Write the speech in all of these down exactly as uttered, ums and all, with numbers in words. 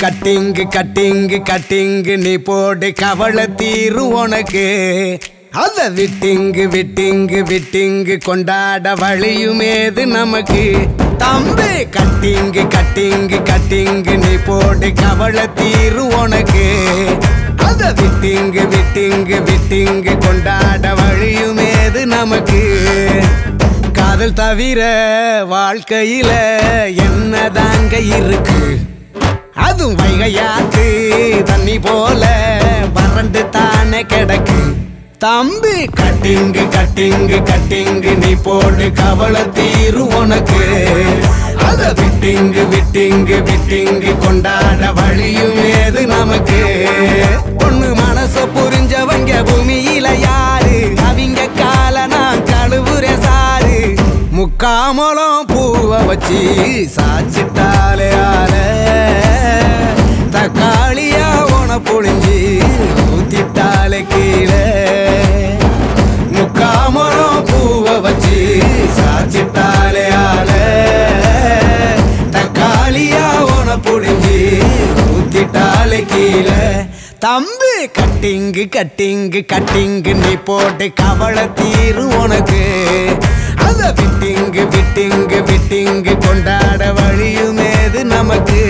கட்டிங்கு கட்டிங்கு கட்டிங்கு நீ போடு கவலை தீரு உனக்கு. அத விட்டிங்கு விட்டிங்கு விட்டிங்கு கொண்டாட வழியுமேது நமக்கு. தம்பி கட்டிங்கு கட்டிங்கு கட்டிங்கு நீ போடு கவலை தீரு உனக்கு. அத விட்டிங்கு விட்டிங்கு விட்டிங்கு கொண்டாட வழியுமேது நமக்கு. காதல் தவிர வாழ்க்கையில என்னதாங்க இருக்கு? அதுவும் வைகையாத்து தண்ணி போல வறண்டு தானே கிடக்கு. தம்பி கட்டிங்கு கட்டிங்கு கட்டிங்கு நீ போடு கவலை தீரு உனக்கு. அத விட்டிங்கு விட்டிங்கு விட்டிங்கு கொண்டாட வழியும் ஏது நமக்கு. பொண்ணு மனச புரிஞ்சவங்க பூமியில யாரு? அவங்க கால நான் கழுவுற சாரு. முக்காமலம் பூவ வச்சு சாச்சிட்டாலே ஆல தக்காளியா உன பொழிஞ்சி ஊத்திட்டாலே கீழே. முக்காமலம் பூவ வச்சு சாச்சிட்டாலே ஆல தக்காளியா உன பொழிஞ்சி ஊத்திட்டாலே கீழே. தம்பி கட்டிங்கு கட்டிங்கு கட்டிங்கு நீ போட்டு கவலை தீரு உனக்கு. அத விட்டிங்கு விட்டிங்கு விட்டிங்கு கொண்டாட வழியுமேது நமக்கு.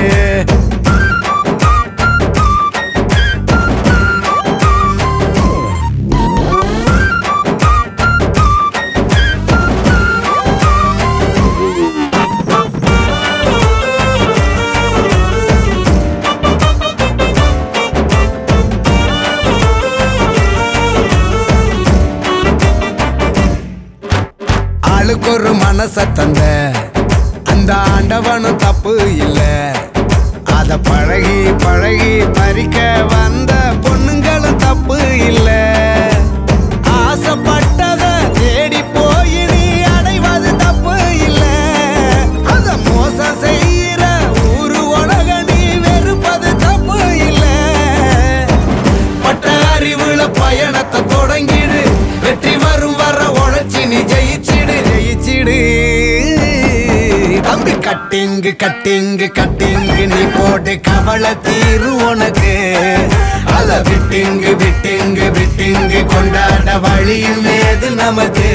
ஆளுக்கு ஒரு மனச தந்த அந்த ஆண்டவனும் தப்பு இல்ல. அத பழகி பழகி பறிக்க வந்த பொண்ணுங்களும் தப்பு இல்ல. ஆசைப்பட்டத தேடி போய் நீ அடைவது தப்பு இல்ல. அத மோசம் செய்யற ஊரு உலக நீ வெறுப்பது தப்பு இல்ல. பட்ட அறிவுல பயணத்தை தொடங்கிடு. வெற்றி வரும் வர உழைச்சி நீ ஜெயிச்சிடு ஜெயிச்சிடு. தம்பி கட்டிங்கு கட்டிங்கு கட்டிங்கு நீ போட்டு கவலை தீரு உனக்கு. அத விட்டிங்கு விட்டிங்கு விட்டிங்கு கொண்டாட வழியும் ஏது நமக்கு.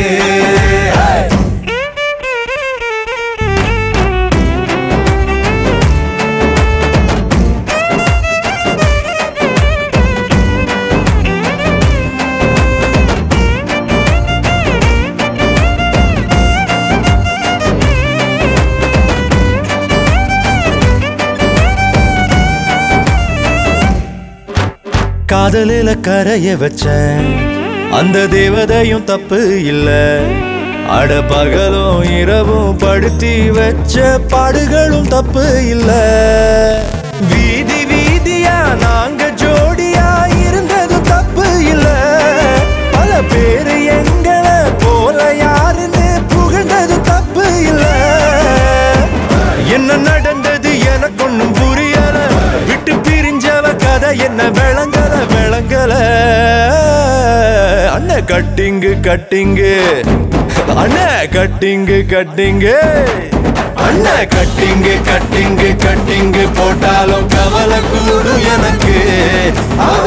காதலில கரைய வச்ச அந்த தேவதையும் தப்பு இல்ல. அட பகலும் இரவும் படுத்தி வச்ச பாடுகளும் தப்பு இல்ல. வீதி வீதியா நாங்க ஜோடியா இருந்ததும் தப்பு இல்ல. பல பேரு எங்களை போல யாருன்னு புகழ்ந்ததும் தப்பு இல்ல. என்ன நடந்தது எனக்கு ஒண்ணும் புரியல. விட்டு பிரிஞ்சவ கதை என்ன விளங்கல விளங்கல. அண்ணா கட்டிங்கு கட்டிங்கு அண்ணா கட்டிங்கு கட்டிங்கு அண்ணா கட்டிங்கு கட்டிங்கு கட்டிங்கு போட்டாலும் கவலை கூடும் எனக்கு.